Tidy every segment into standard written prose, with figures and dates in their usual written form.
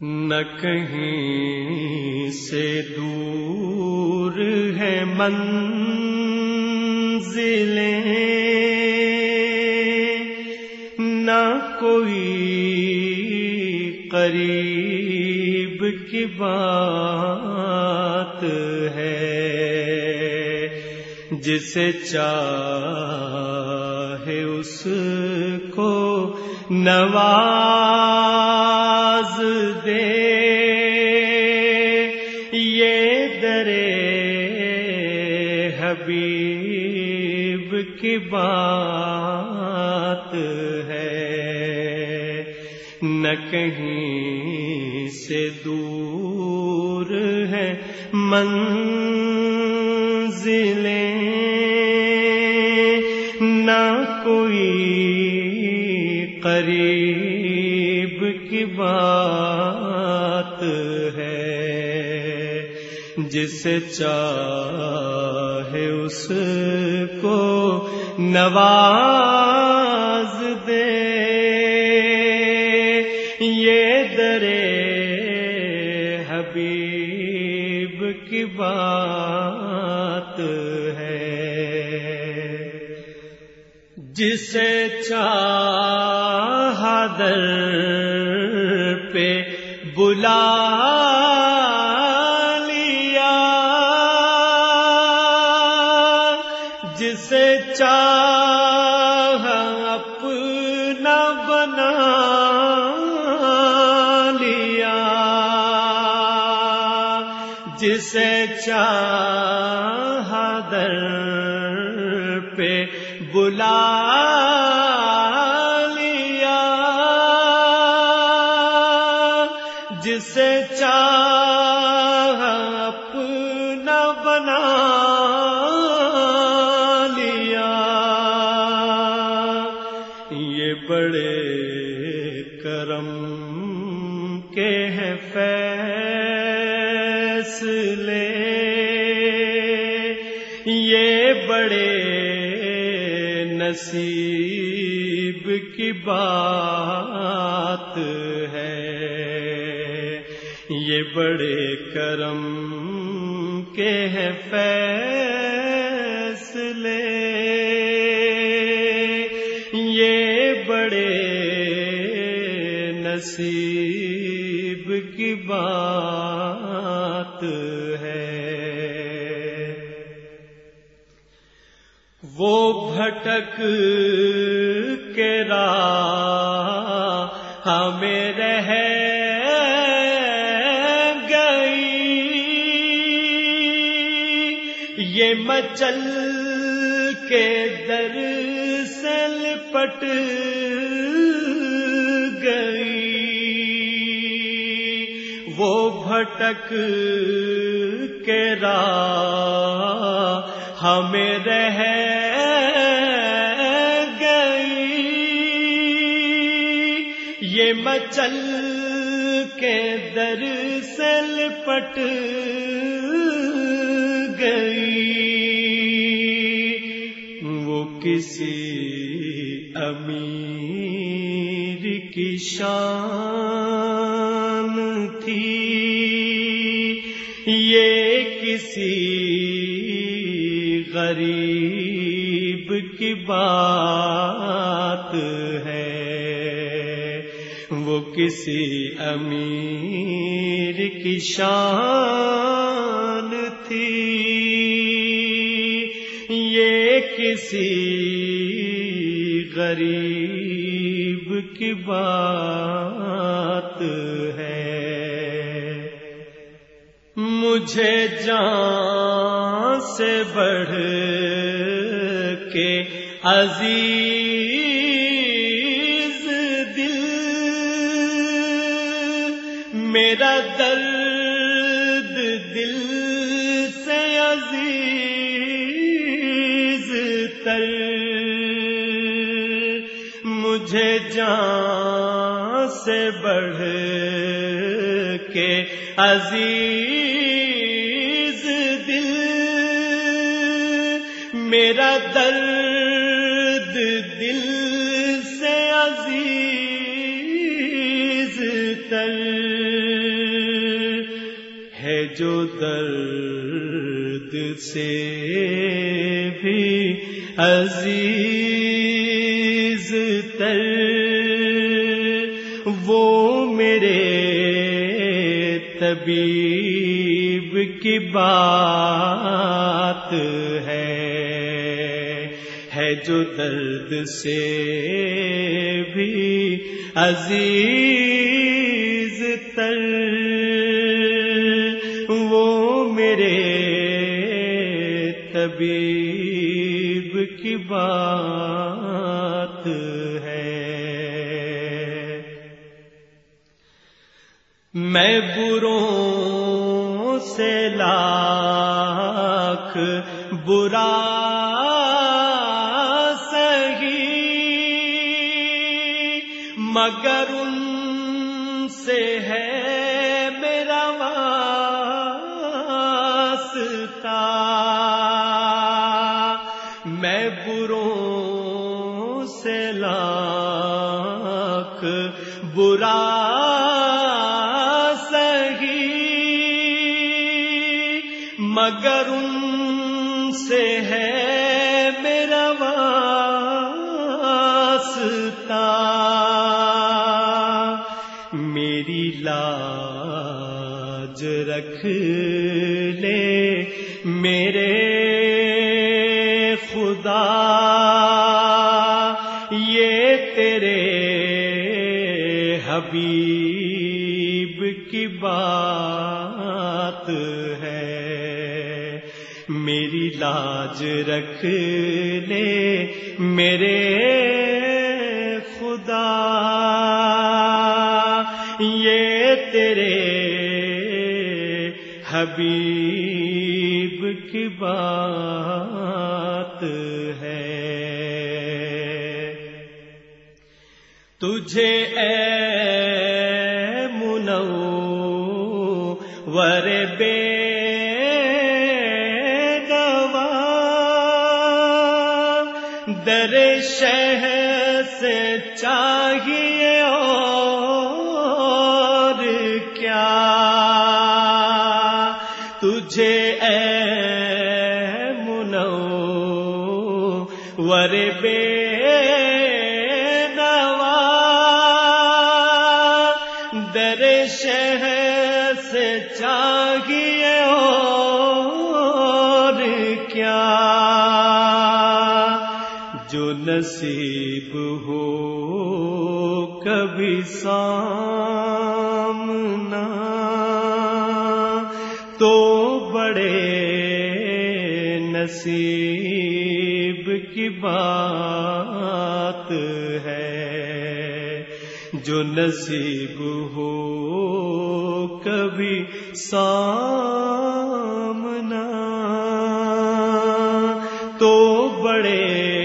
نہ کہیں سے دور ہے منزلیں، نہ کوئی قریب کی بات ہے، جسے چاہے اس کو نواز دے، یہ درے حبیب کی بات ہے۔ نہ کہیں سے دور ہے منزلیں، نہ کوئی قریب کی بات ہے، جسے چاہے اس کو نواز دے، یہ درے حبیب کی بات ہے۔ جسے چاہا در پہ بلا لیا، جسے چاہا اپنا بنا لیا، جسے چاہا در پہ بلا لیا، جسے چاہا اپنا بنا لیا، یہ بڑے کرم کے ہیں فیصلے، یہ بڑے نصیب کی بات ہے، یہ بڑے کرم کے ہیں فیصلے، یہ بڑے نصیب کی بات ہے۔ وہ بھٹک کے راہ میں رہ گئی، یہ مچل کے در سے لپٹ گئی، وہ بھٹک کے راہ ہمیں رہ گئی، یہ مچل کے در سے لپٹ گئی، وہ کسی امیر کی شان تھی، یہ کسی غریب کی بات ہے، وہ کسی امیر کی شان تھی، یہ کسی غریب کی بات ہے۔ مجھے جان سے بڑھ کے عزیز دل، میرا درد دل سے عزیز تر، مجھے جان سے بڑھ کے عزیز دل، میرا درد دل سے عزیز تر جو درد سے بھی عزیز تر، وہ میرے طبیب کی بات ہے جو درد سے بھی عزیز تر، وہ میرے طبیب کی بات ہے۔ میں بروں سے لاکھ برا سہی، مگر ان سے ہے میرا واسطہ۔ میں بروں سے لاکھ برا مگر ان سے ہے میرا واسطہ۔ میری لاج رکھ لے میرے خدا، یہ تیرے حبیب کی بات ہے۔ میری لاج رکھ لے میرے خدا، یہ تیرے حبیب کی بات ہے۔ تجھے اے منور بے در شہ سے چاہیے اور کیا، تجھے اے منور بے نوا در شہ سے چاہیے اور کیا، جو نصیب ہو کبھی سامنا تو بڑے نصیب کی بات ہے۔ جو نصیب ہو کبھی سامنا تو بڑے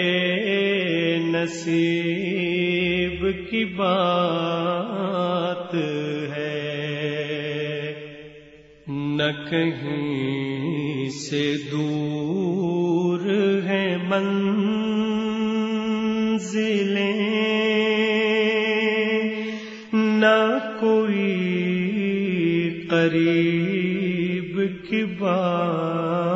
نصیب کی بات ہے۔ نہ کہیں سے دور ہے منزلیں، نہ کوئی قریب کی بات